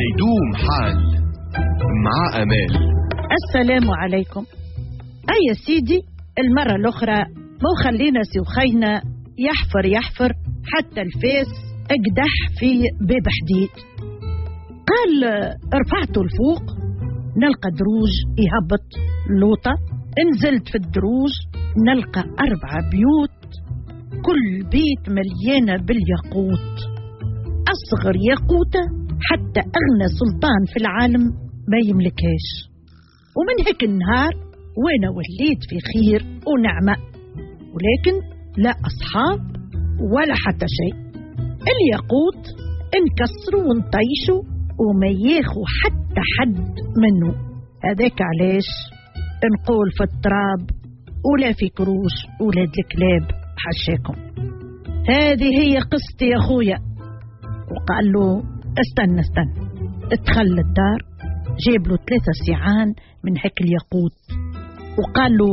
يدوم حال مع أمال. السلام عليكم. يا سيدي، المرة الأخرى مو خلينا سيوخينا يحفر حتى الفيس اقدح في باب حديد. قال رفعته لفوق نلقى دروج يهبط لوطة. انزلت في الدروج نلقى 4 بيوت، كل بيت مليانة بالياقوت، أصغر ياقوتة حتى أغنى سلطان في العالم ما يملكهاش. ومن هيك النهار وانا وليت في خير ونعمة، ولكن لا أصحاب ولا حتى شيء. الياقوت انكسروا وانطيشوا وما ياخوا حتى حد منه. هذاك علاش نقول في التراب ولا في كروش ولاد الكلاب حشاكم. هذه هي قصتي يا خويا. وقال له استنى ادخل الدار، جيب له 3 سيعان من هيك الياقوت وقال له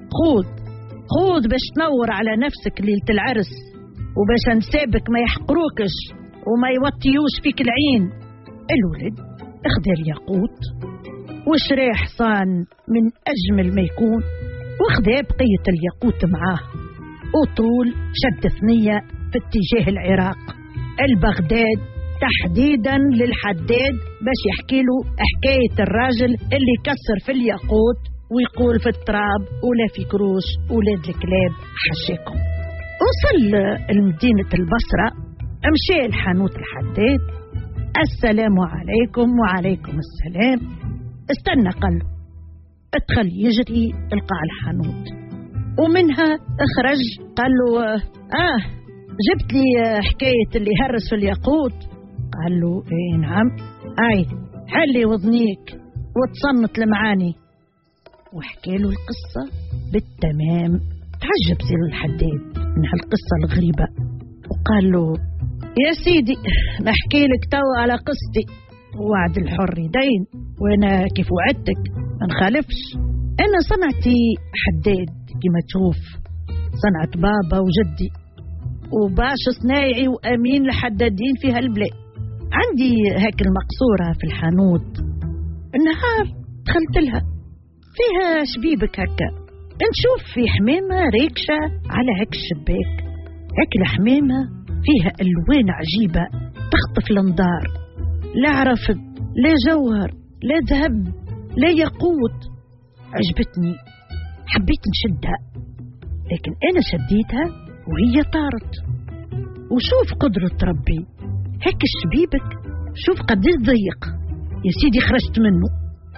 خذ باش تنور على نفسك ليلة العرس، وباش نسابك ما يحقروكش وما يوطيوش فيك العين. الولد اخذ الياقوت وشراه حصان من أجمل ما يكون، واخذ بقية الياقوت معاه، وطول شد ثنية في اتجاه العراق البغداد، تحديدا للحداد، باش يحكي له حكاية الراجل اللي كسر في الياقوت ويقول في التراب ولا في كروش ولاد الكلاب حشاكم. وصل لمدينة البصرة، امشي الحانوت الحداد. السلام عليكم. وعليكم السلام. استنى، قال له ادخل يجري القى الحانوت، ومنها اخرج قال له جبت لي حكاية اللي هرس في الياقوت. قال له ايه نعم. حلي وضنيك وتصنت لمعاني، وحكي له القصة بالتمام. تعجب سير الحداد من هالقصة الغريبة، وقال له يا سيدي نحكي لك تو على قصتي، وعد الحر يدين، وانا كيف وعدتك ما نخالفش. انا صنعتي حداد كما تشوف، صنعت بابا وجدي وباش صنايعي وامين الحدادين في هالبلاد. عندي هيك المقصورة في الحانوت، النهار دخلت لها فيها شبيبك هكا، نشوف في حمامة ريكشة على هيك الشباك. هيك الحمامة فيها ألوان عجيبة تخطف الانظار، لا عرفت لا جوهر لا ذهب لا ياقوت. عجبتني، حبيت نشدها، لكن أنا شديتها وهي طارت. وشوف قدرة ربي، هيك الشبيبك شوف قديش ضيق يا سيدي، خرجت منه.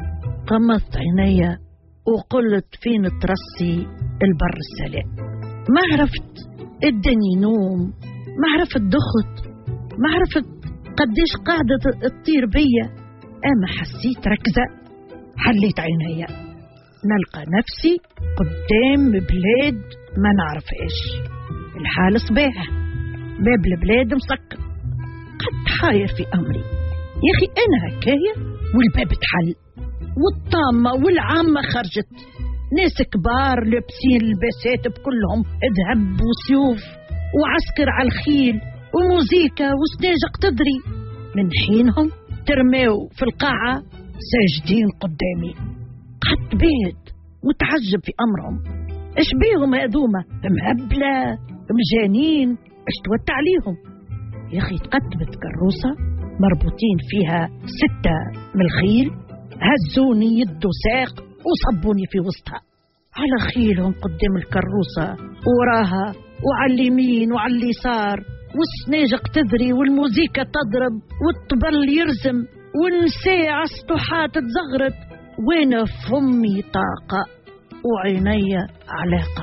قمصت عيني وقلت فين ترصي البر السلام. ما عرفت ادني نوم، ما عرفت دخت، ما عرفت قديش قاعدة تطير بيا. اما حسيت ركزة، حليت عيني نلقى نفسي قدام بلاد ما نعرف ايش. الحال صباح، باب البلاد مسكر، قد حاير في امري. يا اخي انا هكايا والباب تحل، والطامة والعامة خرجت، ناس كبار لابسين الباسات بكلهم ذهب وسيوف وعسكر على الخيل وموزيكا وسناجق تدري. من حينهم ترميو في القاعة ساجدين قدامي. قعدت بيت وتعجب في أمرهم، إيش بيهم هذوما؟ مهبلة مجانين، إيش توتع عليهم؟ يا أخي تقدمت كروسة مربوطين فيها 6 من الخيل، هزوني يد وساق وصبوني في وسطها على خيلهم قدام الكروسة، وراها وعلى اليمين وعلى اليسار، والسناجق تذري والموزيكا تضرب والطبل يرسم والنساء عالسطوحات تزغرت، وانا فمي طاقة وعيني علاقة.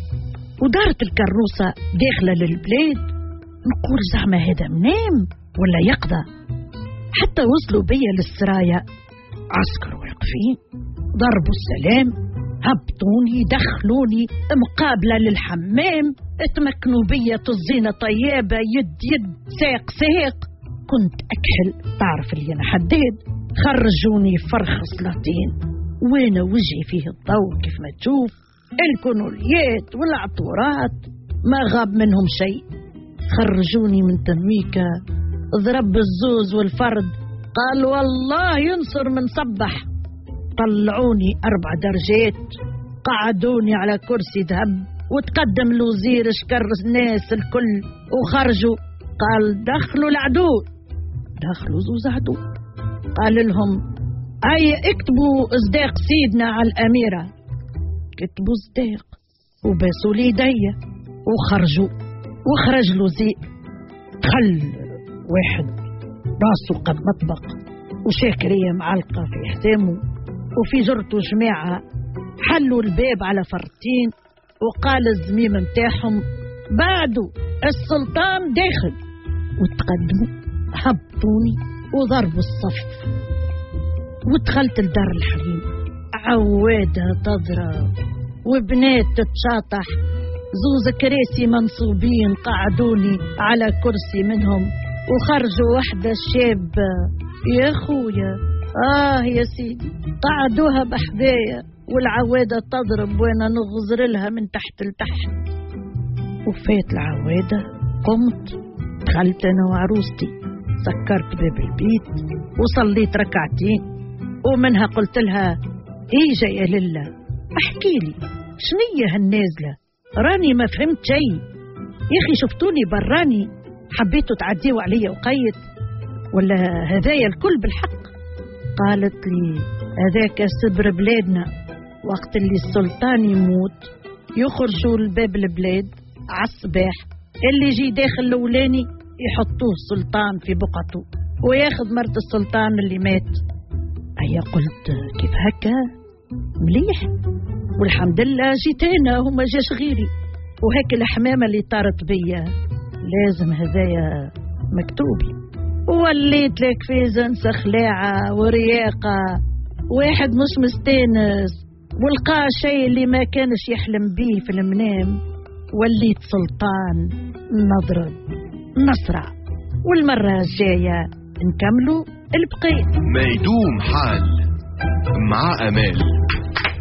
ودارت الكروسة داخلة للبلاد، نقول زعما هذا منام ولا يقضى. حتى وصلوا بيا للسرايا، عسكر واقفين ضربوا السلام، هبطوني دخلوني مقابلة للحمام، اتمكنوا بيا طزينة طيابة يد ساق ساق. كنت أكحل، تعرف اللي أنا حداد، خرجوني فرخ سلاطين، وانا وجهي فيه الضوء كيف ما تشوف، الكنوليات والعطورات ما غاب منهم شيء. خرجوني من تنويكة، ضرب الزوز والفرد قال والله ينصر من صبح. طلعوني 4 درجات، قعدوني على كرسي ذهب، وتقدم الوزير شكر الناس الكل وخرجوا. قال دخلوا العدو، دخلوا زوز عدو. قال لهم أي اكتبوا صداق سيدنا على الأميرة. كتبوا صداق وباسوا لي يديا وخرجوا. وخرج الوزير، دخل واحد راسه قد مطبق وشاكرية معلقة في حزامه وفي جرته جماعة. حلوا الباب على فرتين وقال الزميم متاعهم بعدوا السلطان داخل. وتقدموا هبطوني وضربوا الصف. ودخلت لدار الحريم، عوادة تضرب وبنات تتشاطح، زوز كراسي منصوبين قعدوني على كرسي منهم. وخرجوا واحدة شابة، يا خويا يا سيدي، قعدوها بحذايا والعوادة تضرب وانا نغزر لها من تحت لتحت. وفات العوادة، قمت دخلت انا وعروستي، سكرت باب البيت وصليت ركعتين، ومنها قلت لها ايه جاية لله احكي لي شنية هالنازلة، راني ما فهمت شيء يا اخي، شفتوني براني حبيتوا تعديوا علي وقيت ولا هذايا الكل بالحق؟ قالت لي هذاك سبر بلادنا، وقت اللي السلطان يموت يخرجوا الباب البلاد عالصباح، اللي يجي داخل الاولاني يحطوه السلطان في بقعته وياخذ مرت السلطان اللي مات. هيا قلت كيف هكا مليح، والحمد لله جيت هنا وما جاش غيري، وهيك الحمامة اللي طارت بيا لازم هذايا مكتوبي. وليت لك في زنسة خلاعة ورياقة، واحد مش مستانس والقى شيء اللي ما كانش يحلم بيه في المنام. وليت سلطان نضرب نصرع، والمرة الجاية نكملوا البقية. ما يدوم حال مع أمال.